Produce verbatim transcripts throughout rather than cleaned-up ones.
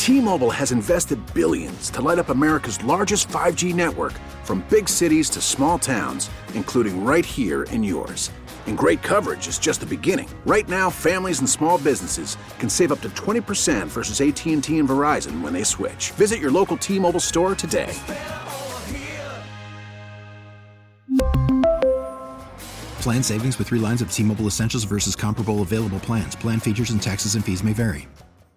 T-Mobile has invested billions to light up America's largest five G network, from big cities to small towns, including right here in yours. And great coverage is just the beginning. Right now, families and small businesses can save up to twenty percent versus A T and T and Verizon when they switch. Visit your local T-Mobile store today. Plan savings with three lines of T-Mobile Essentials versus comparable available plans. Plan features and taxes and fees may vary.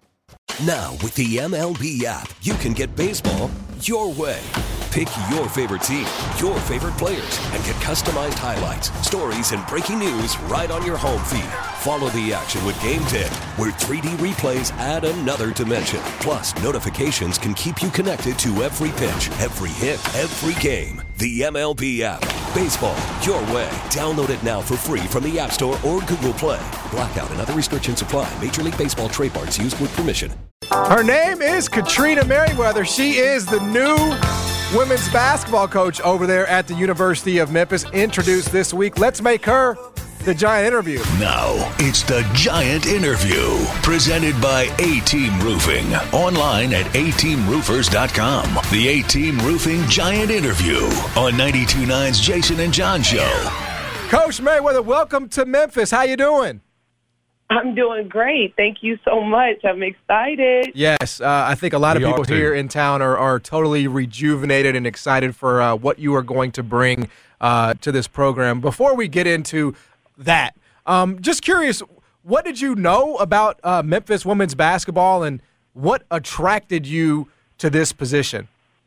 Now, with the M L B app, you can get baseball your way. Pick your favorite team, your favorite players, and get customized highlights, stories, and breaking news right on your home feed. Follow the action with Game Day, where three D replays add another dimension. Plus, notifications can keep you connected to every pitch, every hit, every game. The M L B app. Baseball your way. Download it now for free from the App Store or Google Play. Blackout and other restrictions apply. Major League Baseball trademarks used with permission. Her name is Katrina Merriweather. She is the new women's basketball coach over there at the University of Memphis, introduced this week. Let's make her the Giant Interview. Now, it's the Giant Interview, presented by A-Team Roofing. Online at a team roofers dot com. The A-Team Roofing Giant Interview on ninety-two point nine's Jason and John Show. Coach Merriweather, welcome to Memphis. How you doing? I'm doing great. Thank you so much. I'm excited. Yes, uh, I think a lot We of people are here in town are, are totally rejuvenated and excited for uh, what you are going to bring uh, to this program. Before we get into that, um, just curious, what did you know about uh, Memphis women's basketball, and what attracted you to this position?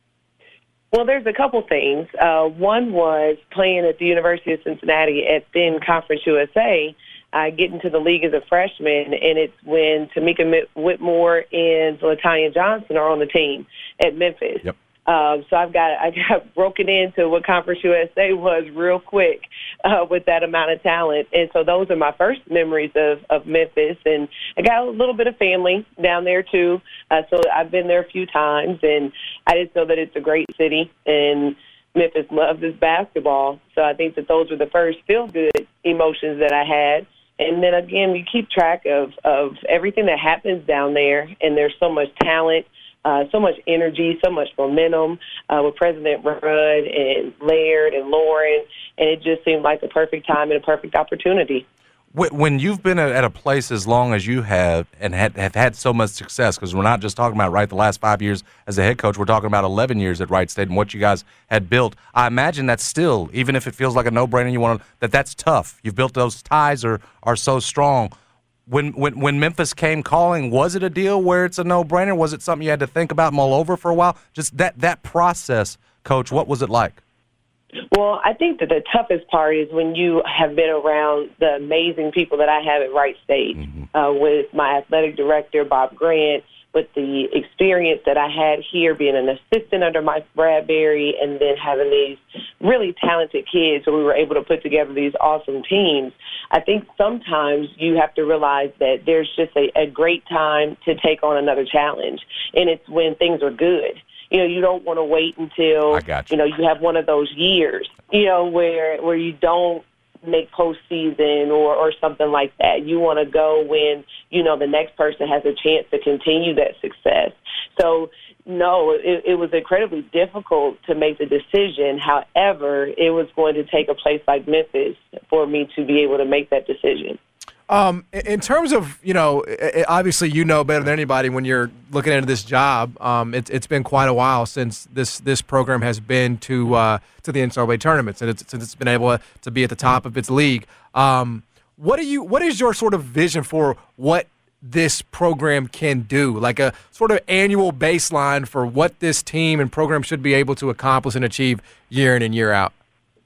Well, there's a couple things. Uh, one was playing at the University of Cincinnati at then Conference U S A. I get into the league as a freshman, and it's when Tamika Whitmore and LaTanya Johnson are on the team at Memphis. Yep. Um, so I've got I got broken into what Conference U S A was real quick uh, with that amount of talent, and so those are my first memories of, of Memphis. And I got a little bit of family down there too, uh, so I've been there a few times, and I just know that it's a great city, and Memphis loves its basketball. So I think that those were the first feel-good emotions that I had. And then, again, you keep track of, of everything that happens down there, and there's so much talent, uh, so much energy, so much momentum uh, with President Rudd and Laird and Lauren, and it just seemed like a perfect time and a perfect opportunity. When you've been at a place as long as you have and had, have had so much success, because we're not just talking about, right, the last five years as a head coach, we're talking about eleven years at Wright State and what you guys had built. I imagine that's still, even if it feels like a no-brainer, you want to, that that's tough. You've built those ties are are so strong. When, when when Memphis came calling, was it a deal where it's a no-brainer? Was it something you had to think about, mull over for a while? Just that that process, Coach, what was it like? Well, I think that the toughest part is when you have been around the amazing people that I have at Wright State, mm-hmm. uh, with my athletic director, Bob Grant, with the experience that I had here being an assistant under Mike Bradbury, and then having these really talented kids, so we were able to put together these awesome teams. I think sometimes you have to realize that there's just a, a great time to take on another challenge, and it's when things are good. You know, you don't want to wait until, I got you. you know, you have one of those years, you know, where where you don't make postseason or, or something like that. You want to go when, you know, the next person has a chance to continue that success. So, no, it, it was incredibly difficult to make the decision. However, it was going to take a place like Memphis for me to be able to make that decision. Um, in terms of, you know, obviously you know better than anybody when you're looking into this job. Um, it's it's been quite a while since this this program has been to uh, to the N C double A tournaments, and it's, since it's been able to be at the top of its league. Um, what do you what is your sort of vision for what this program can do? Like a sort of annual baseline for what this team and program should be able to accomplish and achieve year in and year out?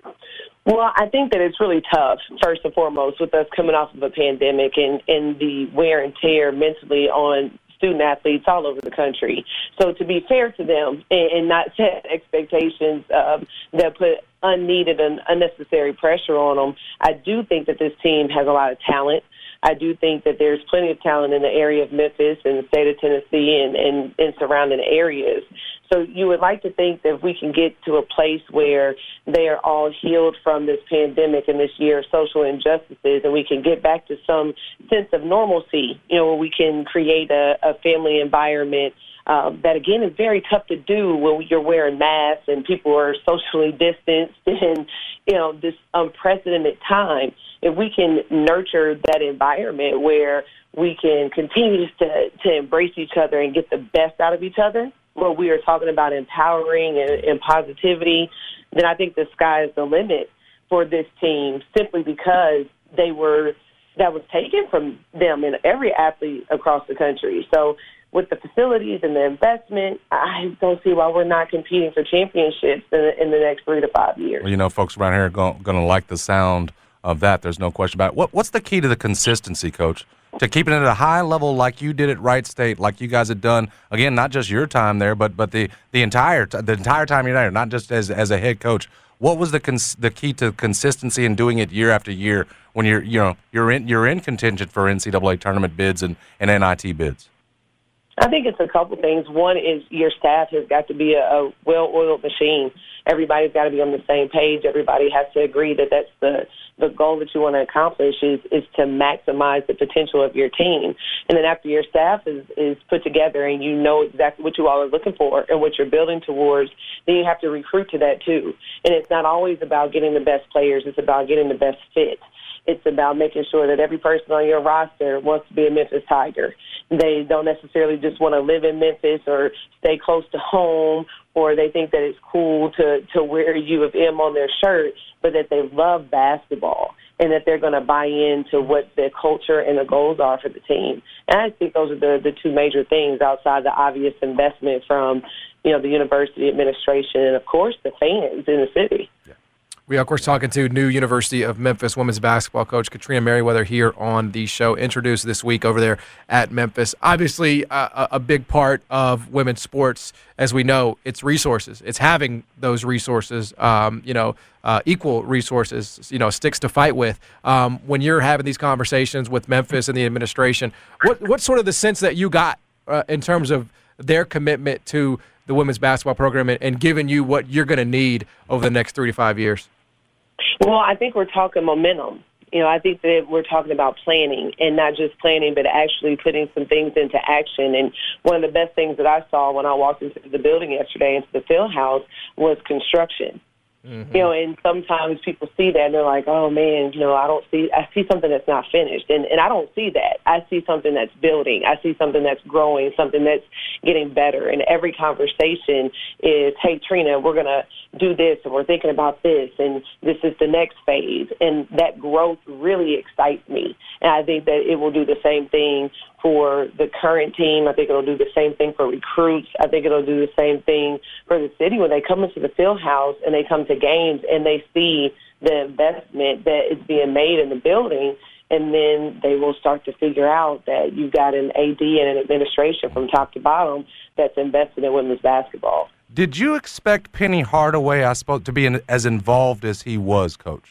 Well, I think that it's really tough, first and foremost, with us coming off of a pandemic and, and the wear and tear mentally on student athletes all over the country. So to be fair to them and, and not set expectations um, that put unneeded and unnecessary pressure on them, I do think that this team has a lot of talent. I do think that there's plenty of talent in the area of Memphis and the state of Tennessee and, and, and surrounding areas. So you would like to think that if we can get to a place where they are all healed from this pandemic and this year of social injustices, and we can get back to some sense of normalcy, you know, where we can create a, a family environment um, that, again, is very tough to do when you're wearing masks and people are socially distanced and, you know, this unprecedented time. If we can nurture that environment where we can continue to, to embrace each other and get the best out of each other, where we are talking about empowering and, and positivity, then I think the sky is the limit for this team, simply because they were that was taken from them and every athlete across the country. So with the facilities and the investment, I don't see why we're not competing for championships in, in the next three to five years. Well, you know, folks around here are going to like the sound of that. There's no question about it. What, what's the key to the consistency, Coach, to keeping it at a high level like you did at Wright State, like you guys had done, again, not just your time there, but but the, the entire the entire time you're there, not just as as a head coach? What was the cons- the key to consistency in doing it year after year when you're you know you're in you're in contention for N C double A tournament bids and, and N I T bids? I think it's a couple things. One is your staff has got to be a, a well-oiled machine. Everybody's got to be on the same page. Everybody has to agree that that's the, the goal that you want to accomplish is, is to maximize the potential of your team. And then after your staff is, is put together and you know exactly what you all are looking for and what you're building towards, then you have to recruit to that too. And it's not always about getting the best players. It's about getting the best fit. It's about making sure that every person on your roster wants to be a Memphis Tiger. They don't necessarily just want to live in Memphis or stay close to home, or they think that it's cool to, to wear U of M on their shirt, but that they love basketball and that they're going to buy into what the culture and the goals are for the team. And I think those are the, the two major things outside the obvious investment from, you know, the university administration and, of course, the fans in the city. Yeah. We are, of course, talking to new University of Memphis women's basketball coach Katrina Merriweather here on the show, introduced this week over there at Memphis. Obviously, uh, a big part of women's sports, as we know, it's resources. It's having those resources, um, you know, uh, equal resources, you know, sticks to fight with. Um, when you're having these conversations with Memphis and the administration, what what's sort of the sense that you got uh, in terms of their commitment to the women's basketball program and, and giving you what you're going to need over the next three to five years? Well, I think we're talking momentum. You know, I think that we're talking about planning, and not just planning, but actually putting some things into action. And one of the best things that I saw when I walked into the building yesterday, into the field house, was construction. Mm-hmm. You know, and sometimes people see that and they're like, oh, man, you know, I don't see, I see something that's not finished. And, and I don't see that. I see something that's building. I see something that's growing, something that's getting better. And every conversation is, hey, Trina, we're going to do this and we're thinking about this and this is the next phase. And that growth really excites me. And I think that it will do the same thing for the current team. I think it'll do the same thing for recruits. I think it'll do the same thing for the city when they come into the field house and they come to games and they see the investment that is being made in the building, and then they will start to figure out that you've got an A D and an administration from top to bottom that's invested in women's basketball. Did you expect Penny Hardaway, I suppose, to be in, as involved as he was, Coach?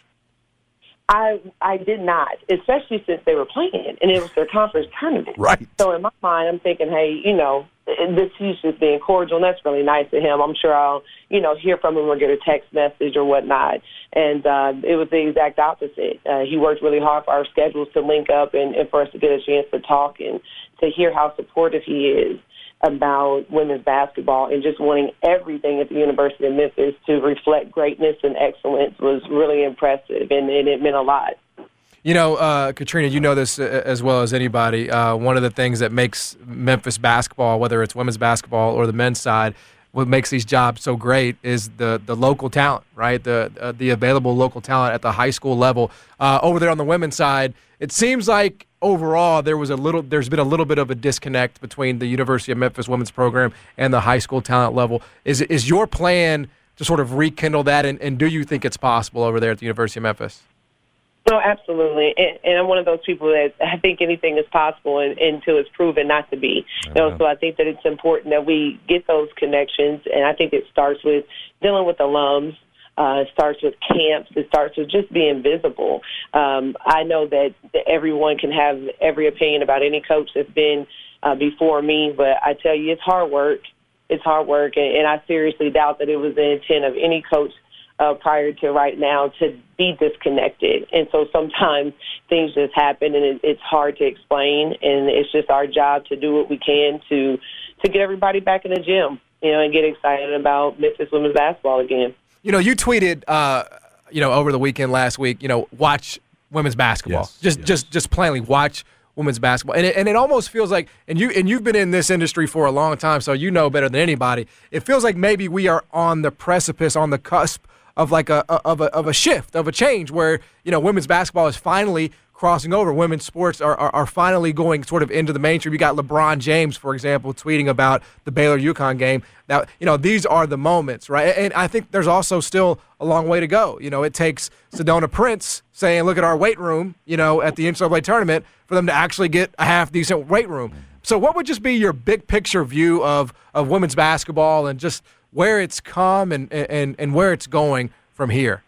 I I did not, especially since they were playing, and it was their conference tournament. Right. So in my mind, I'm thinking, hey, you know, this he's just being cordial, and that's really nice of him. I'm sure I'll, you know, hear from him or get a text message or whatnot. And uh, it was the exact opposite. Uh, he worked really hard for our schedules to link up and, and for us to get a chance to talk and to hear how supportive he is about women's basketball, and just wanting everything at the University of Memphis to reflect greatness and excellence was really impressive, and, and it meant a lot. You know, uh, Katrina, you know this as well as anybody. Uh, one of the things that makes Memphis basketball, whether it's women's basketball or the men's side, what makes these jobs so great is the the local talent, right? The uh, the available local talent at the high school level. Uh, over there on the women's side, it seems like overall there was a little, there's been a little bit of a disconnect between the University of Memphis women's program and the high school talent level. Is is your plan to sort of rekindle that, and, and do you think it's possible over there at the University of Memphis? No, absolutely. And, and I'm one of those people that I think anything is possible and, until it's proven not to be. You know, so I think that it's important that we get those connections, and I think it starts with dealing with alums. Uh, it starts with camps. It starts with just being visible. Um, I know that everyone can have every opinion about any coach that's been uh, before me, but I tell you, it's hard work. It's hard work, and, and I seriously doubt that it was the intent of any coach Uh, prior to right now to be disconnected. And so sometimes things just happen, and it, it's hard to explain, and it's just our job to do what we can to to to get everybody back in the gym, you know, and get excited about Memphis women's basketball again. You know, you tweeted, uh, you know, over the weekend last week, you know, watch women's basketball. Yes, just, yes. just, just plainly watch women's basketball. And it, and it almost feels like, and you and you've been in this industry for a long time, so you know better than anybody. It feels like maybe we are on the precipice, on the cusp of like a of a of a shift, of a change, where you know women's basketball is finally crossing over. Women's sports are, are, are finally going sort of into the mainstream. You got LeBron James, for example, tweeting about the Baylor-UConn game. Now, you know, these are the moments, right? And I think there's also still a long way to go. You know, it takes Sedona Prince saying, look at our weight room, you know, at the N C double A tournament for them to actually get a half-decent weight room. So what would just be your big-picture view of, of women's basketball and just where it's come and, and, and where it's going from here?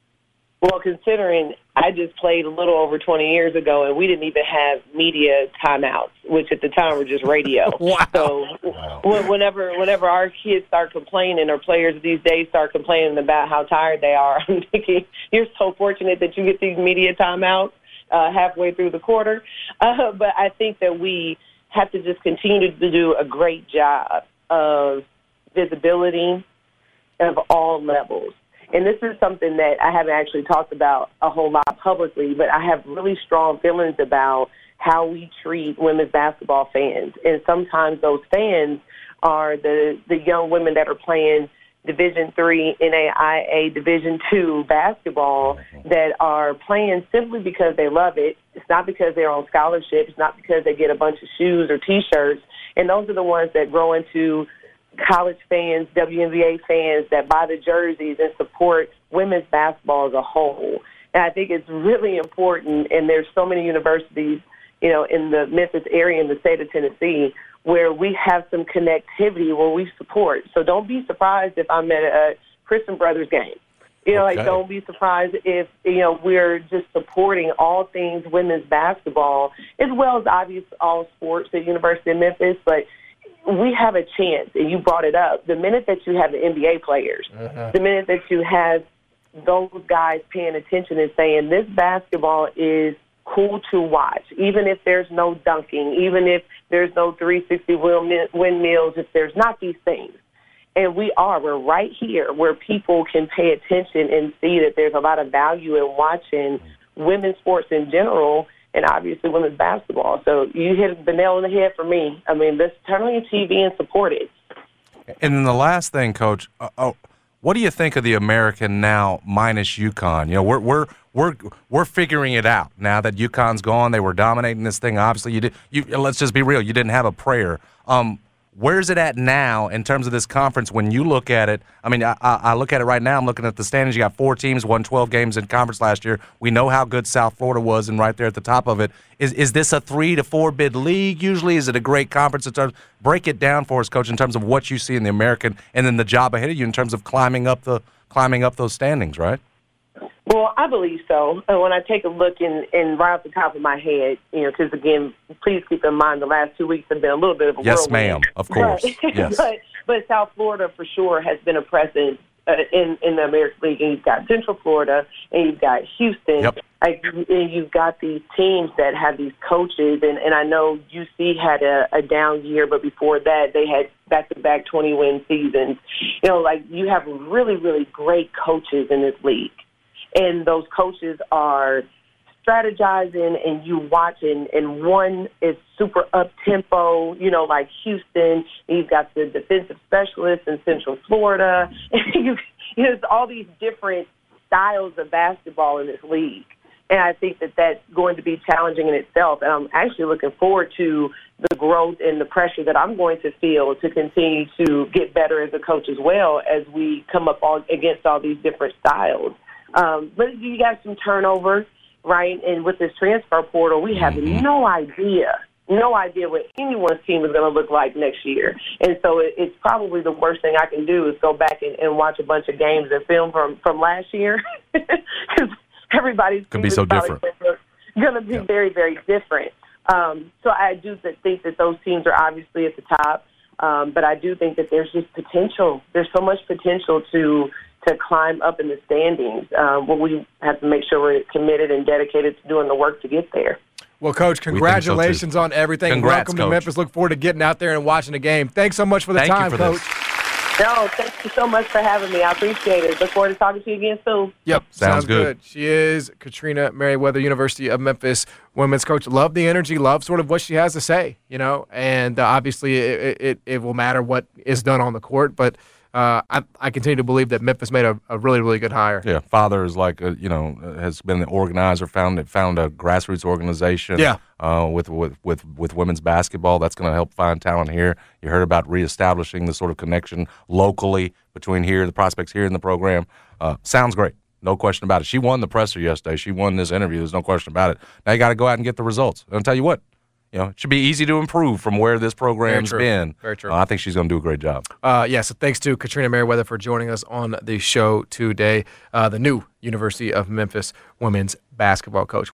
Well, considering I just played a little over twenty years ago, and we didn't even have media timeouts, which at the time were just radio. Wow. So Wow. whenever whenever our kids start complaining, or players these days start complaining about how tired they are, I'm thinking, you're so fortunate that you get these media timeouts uh, halfway through the quarter. Uh, but I think that we have to just continue to do a great job of visibility of all levels. And this is something that I haven't actually talked about a whole lot publicly, but I have really strong feelings about how we treat women's basketball fans. And sometimes those fans are the, the young women that are playing Division three, N A I A, Division two basketball that are playing simply because they love it. It's not because they're on scholarship. It's not because they get a bunch of shoes or T-shirts. And those are the ones that grow into college fans, W N B A fans that buy the jerseys and support women's basketball as a whole. And I think it's really important, and there's so many universities, you know, in the Memphis area in the state of Tennessee where we have some connectivity where we support. So don't be surprised if I'm at a Christian Brothers game. You know, Okay. like don't be surprised if, you know, we're just supporting all things women's basketball as well as obvious all sports at University of Memphis, but we have a chance, and you brought it up. The minute that you have the N B A players, uh-huh. the minute that you have those guys paying attention and saying this basketball is cool to watch, even if there's no dunking, even if there's no three sixty windmills, if there's not these things. And we are. We're right here where people can pay attention and see that there's a lot of value in watching women's sports in general, and obviously women's basketball. So you hit the nail on the head for me. I mean, let's turn on your T V and support it. And then the last thing, Coach, uh, oh, what do you think of the American now minus UConn? You know, we're we're we're we're figuring it out now that UConn's gone. They were dominating this thing. Obviously, you did. You let's just be real. You didn't have a prayer. Um, Where's it at now in terms of this conference when you look at it? I mean, I, I look at it right now. I'm looking at the standings. You got four teams, won twelve games in conference last year. We know how good South Florida was, and right there at the top of it. Is is this a three to four bid league usually? Is it a great conference? In terms, break it down for us, Coach, in terms of what you see in the American and then the job ahead of you in terms of climbing up the climbing up those standings, right? Well, I believe so. And when I take a look in, in right off the top of my head, you know, because, again, please keep in mind the last two weeks have been a little bit of a yes, whirlwind. ma'am, of course. But, yes. but, but South Florida, for sure, has been a presence uh, in, in the American League. And you've got Central Florida, and you've got Houston. Yep. I, and you've got these teams that have these coaches. And, and I know U C had a, a down year, but before that, they had back-to-back twenty-win seasons. You know, like, you have really, really great coaches in this league. And those coaches are strategizing, and you watch, and, and one is super up-tempo, you know, like Houston. And you've got the defensive specialists in Central Florida. And you, you know, there's all these different styles of basketball in this league. And I think that that's going to be challenging in itself. And I'm actually looking forward to the growth and the pressure that I'm going to feel to continue to get better as a coach as well as we come up all, against all these different styles. Um, but you got some turnover, right? And with this transfer portal, we have mm-hmm. no idea, no idea what anyone's team is going to look like next year. And so it, it's probably the worst thing I can do is go back and, and watch a bunch of games and film from, from last year. Because everybody's could be so different. Going to be yeah. very, very different. Um, so I do think that those teams are obviously at the top. Um, but I do think that there's just potential. There's so much potential to to climb up in the standings. Uh, well, we have to make sure we're committed and dedicated to doing the work to get there. Well, Coach, congratulations so on everything. Congrats, Welcome Coach. to Memphis. Look forward to getting out there and watching the game. Thanks so much for the Thank you time, for Coach. this. No, thank you so much for having me. I appreciate it. Look forward to talking to you again soon. Yep, Sounds sounds, good. good. She is Katrina Merriweather, University of Memphis women's coach. Love the energy, love sort of what she has to say, you know, and uh, obviously it, it, it will matter what is done on the court, but uh, I, I continue to believe that Memphis made a, a really, really good hire. Yeah, father is like, a, you know, has been the organizer, found found a grassroots organization. Yeah. Uh, with, with with with women's basketball, that's going to help find talent here. You heard about reestablishing the sort of connection locally between here, the prospects here in the program. Uh, sounds great, no question about it. She won the presser yesterday. She won this interview. There's no question about it. Now you got to go out and get the results. And I'll tell you what, you know, it should be easy to improve from where this program's Very true. been. Very true. Uh, I think she's going to do a great job. Uh, yeah, so thanks to Katrina Merriweather for joining us on the show today, uh, the new University of Memphis women's basketball coach.